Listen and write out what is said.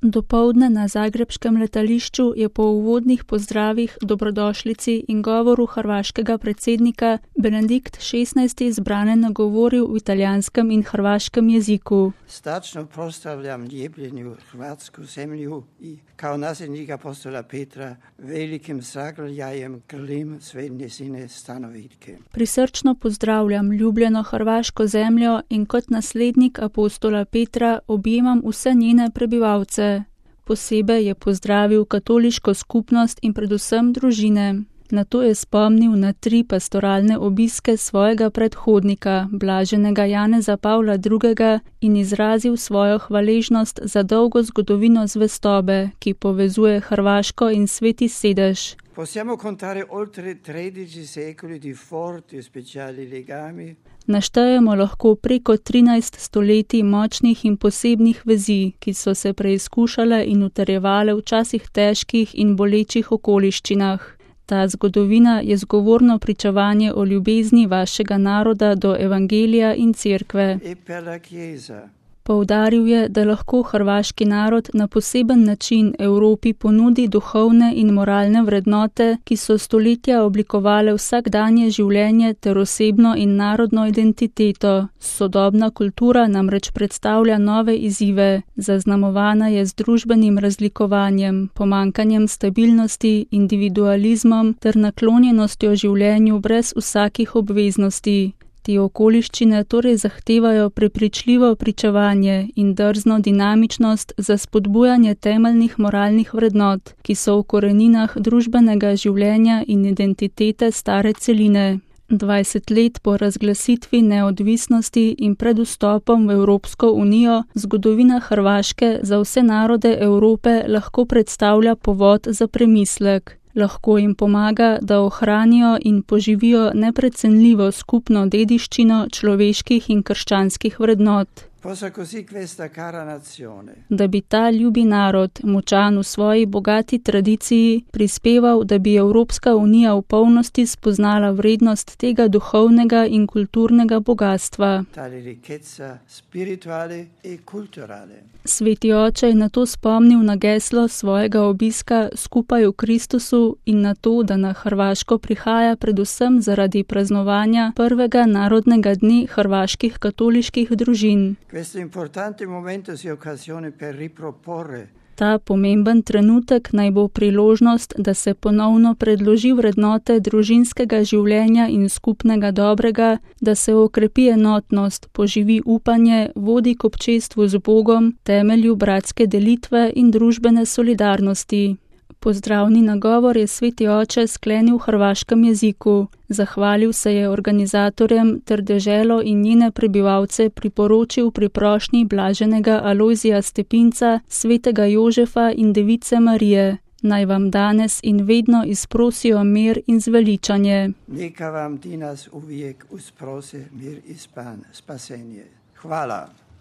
Dopoldne na zagrebškem letališču je po uvodnih pozdravih, dobrodošlici in govoru hrvaškega predsednika Benedikt XVI. Zbrane nagovoril v italijanskem in hrvaškem jeziku. Srdačno pozdravljam ljubljenju hrvatsku zemlju i kao nasljednik apostola Petra velikim zagrljajem grlim sve njezine stanovitke. Prisrčno pozdravljam ljubljeno hrvaško zemljo in kot naslednik apostola Petra objemam vse njene prebivalce. Posebej je pozdravil katoliško skupnost in predvsem družine. Nato je spomnil na 3 pastoralne obiske svojega predhodnika, blaženega Janeza Pavla II. In izrazil svojo hvaležnost za dolgo zgodovino zvestobe, ki povezuje Hrvaško in Sveti sedež. Possiamo contare oltre 13 secoli di forti e speciali legami. Naštejemo lahko preko 13 stoletij močnih in posebnih vezi, ki so se preizkušale in utrjevale v časih težkih in bolečih okoliščinah. Ta zgodovina je zgovorno pričevanje o ljubezni vašega naroda do evangelija in cerkve. Poudaril je, da lahko hrvaški narod na poseben način Evropi ponudi duhovne in moralne vrednote, ki so stoletja oblikovale vsakdanje življenje ter osebno in narodno identiteto. Sodobna kultura namreč predstavlja nove izzive, zaznamovana je z družbenim razlikovanjem, pomanjkanjem stabilnosti, individualizmom ter naklonjenostjo življenju brez vsakih obveznosti. Te okoliščine torej zahtevajo prepričljivo pričevanje in drzno dinamičnost za spodbujanje temeljnih moralnih vrednot, ki so v koreninah družbenega življenja in identitete stare celine. 20 let po razglasitvi neodvisnosti in pred vstopom v Evropsko unijo zgodovina Hrvaške za vse narode Evrope lahko predstavlja povod za premislek. Lahko jim pomaga, da ohranijo in poživijo neprecenljivo skupno dediščino človeških in krščanskih vrednot. Da bi ta ljubi narod, močan v svoji bogati tradiciji, prispeval, da bi Evropska unija v polnosti spoznala vrednost tega duhovnega in kulturnega bogatstva. Sveti oče je nato spomnil na geslo svojega obiska Skupaj v Kristusu in na to, da na Hrvaško prihaja predvsem zaradi praznovanja prvega narodnega dne hrvaških katoliških družin. Ta pomemben trenutek naj bo priložnost, da se ponovno predloži vrednote družinskega življenja in skupnega dobrega, da se okrepi enotnost, poživi upanje, vodi k občestvu z Bogom, temelju bratske delitve in družbene solidarnosti. Pozdravni nagovor je sveti oče sklenil v hrvaškem jeziku. Zahvalil se je organizatorjem ter deželo in njene prebivalce priporočil pri prošnji blaženega Alojzija Stepinca, svetega Jožefa in device Marije. Naj vam danes in vedno izprosijo mir in zveličanje. Neka vam dinas uvijek usprose mir in spasenje. Hvala.